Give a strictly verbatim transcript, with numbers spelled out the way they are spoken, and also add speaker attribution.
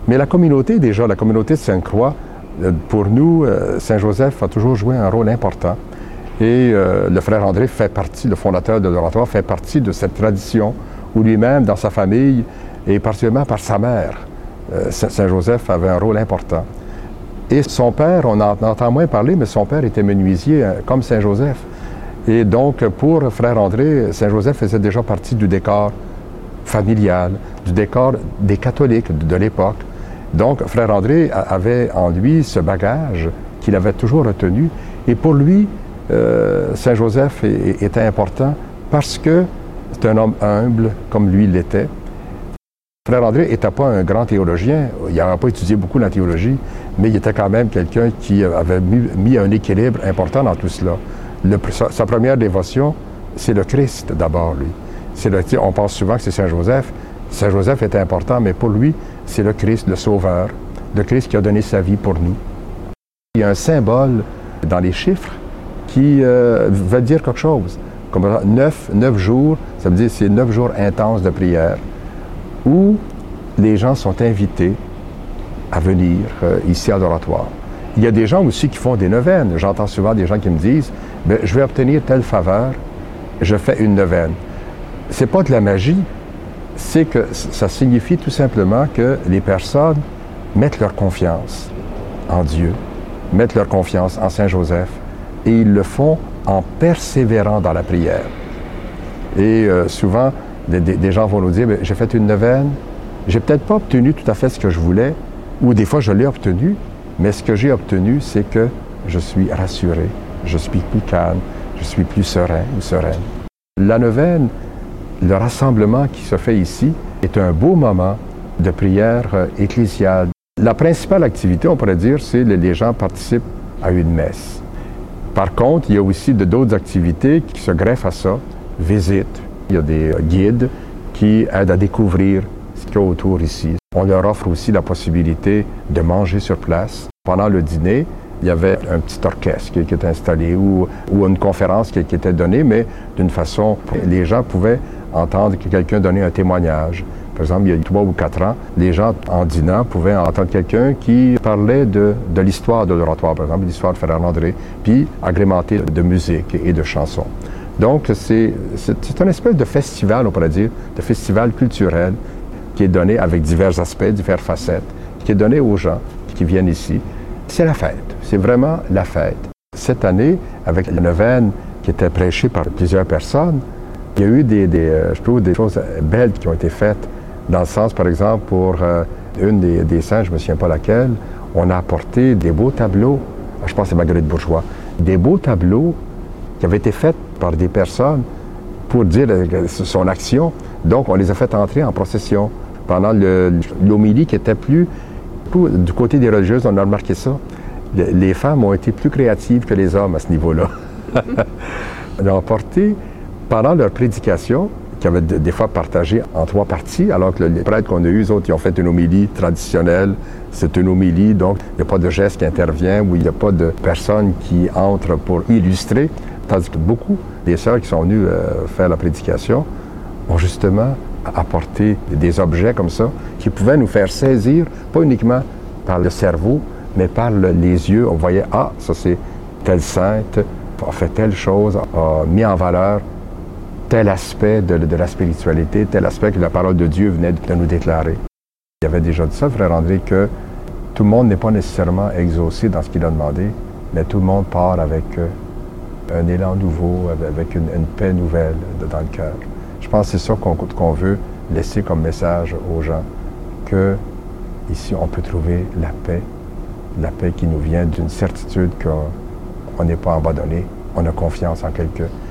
Speaker 1: Mais la communauté, déjà, la communauté de Sainte-Croix, pour nous, Saint-Joseph a toujours joué un rôle important. Et euh, le frère André fait partie, le fondateur de l'Oratoire, fait partie de cette tradition où lui-même, dans sa famille, et particulièrement par sa mère, euh, Saint-Joseph avait un rôle important. Et son père, on en entend moins parler, mais son père était menuisier, hein, comme Saint-Joseph. Et donc, pour frère André, Saint-Joseph faisait déjà partie du décor familial, du décor des catholiques de, de l'époque. Donc, frère André avait en lui ce bagage qu'il avait toujours retenu. Et pour lui, euh, Saint-Joseph était important parce que c'est un homme humble, comme lui l'était. Frère André n'était pas un grand théologien, il n'avait pas étudié beaucoup la théologie, mais il était quand même quelqu'un qui avait mis, mis un équilibre important dans tout cela. Le, sa, sa première dévotion, c'est le Christ d'abord, lui. C'est le, on pense souvent que c'est Saint-Joseph. Saint-Joseph était important, mais pour lui, c'est le Christ, le Sauveur, le Christ qui a donné sa vie pour nous. Il y a un symbole dans les chiffres qui euh, veut dire quelque chose. Comme neuf, neuf jours, ça veut dire que c'est neuf jours intenses de prière où les gens sont invités à venir euh, ici à l'Oratoire. Il y a des gens aussi qui font des neuvaines. J'entends souvent des gens qui me disent « je vais obtenir telle faveur, je fais une neuvaine ». C'est pas de la magie, c'est que ça signifie tout simplement que les personnes mettent leur confiance en Dieu, mettent leur confiance en Saint-Joseph, et ils le font en persévérant dans la prière. Et euh, souvent, des, des gens vont nous dire « j'ai fait une neuvaine, j'ai peut-être pas obtenu tout à fait ce que je voulais, ou des fois je l'ai obtenu, mais ce que j'ai obtenu, c'est que je suis rassuré, je suis plus calme, je suis plus serein ou sereine. » La neuvaine, le rassemblement qui se fait ici, est un beau moment de prière euh, ecclésiale. La principale activité, on pourrait dire, c'est que les gens participent à une messe. Par contre, il y a aussi d'autres activités qui se greffent à ça. Visites, il y a des guides qui aident à découvrir ce qu'il y a autour ici. On leur offre aussi la possibilité de manger sur place. Pendant le dîner, il y avait un petit orchestre qui, qui était installé ou, ou une conférence qui, qui était donnée, mais d'une façon, les gens pouvaient entendre que quelqu'un donnait un témoignage. Par exemple, il y a trois ou quatre ans, les gens, en dînant, pouvaient entendre quelqu'un qui parlait de, de l'histoire de l'Oratoire, par exemple, l'histoire de frère André, puis agrémenté de musique et de chansons. Donc, c'est, c'est, c'est une espèce de festival, on pourrait dire, de festival culturel qui est donné avec divers aspects, diverses facettes, qui est donné aux gens qui viennent ici. C'est la fête, c'est vraiment la fête. Cette année, avec la neuvaine qui était prêchée par plusieurs personnes, il y a eu des, des, je trouve, des choses belles qui ont été faites, dans le sens, par exemple, pour euh, une des, des saintes, je ne me souviens pas laquelle, on a apporté des beaux tableaux, je pense que c'est Marguerite Bourgeois, des beaux tableaux qui avaient été faits par des personnes pour dire son action. Donc, on les a fait entrer en procession. Pendant le, l'homélie qui était plus, plus... Du côté des religieuses, on a remarqué ça. Le, les femmes ont été plus créatives que les hommes à ce niveau-là. Elles ont apporté, pendant leur prédication, qui avait des fois partagé en trois parties, alors que les prêtres qu'on a eus, eux autres, ils ont fait une homélie traditionnelle. C'est une homélie, donc il n'y a pas de geste qui intervient ou il n'y a pas de personne qui entre pour illustrer. Tandis que beaucoup des sœurs qui sont venues euh, faire la prédication ont justement apporté des objets comme ça qui pouvaient nous faire saisir, pas uniquement par le cerveau, mais par le, les yeux. On voyait, ah, ça c'est telle sainte, a fait telle chose, a mis en valeur tel aspect de, de la spiritualité, tel aspect que la parole de Dieu venait de nous déclarer. Il avait déjà dit ça, frère André, que tout le monde n'est pas nécessairement exaucé dans ce qu'il a demandé, mais tout le monde part avec euh, un élan nouveau, avec une, une paix nouvelle dans le cœur. Je pense que c'est ça qu'on, qu'on veut laisser comme message aux gens, que ici on peut trouver la paix, la paix qui nous vient d'une certitude qu'on n'est pas abandonné, on a confiance en quelqu'un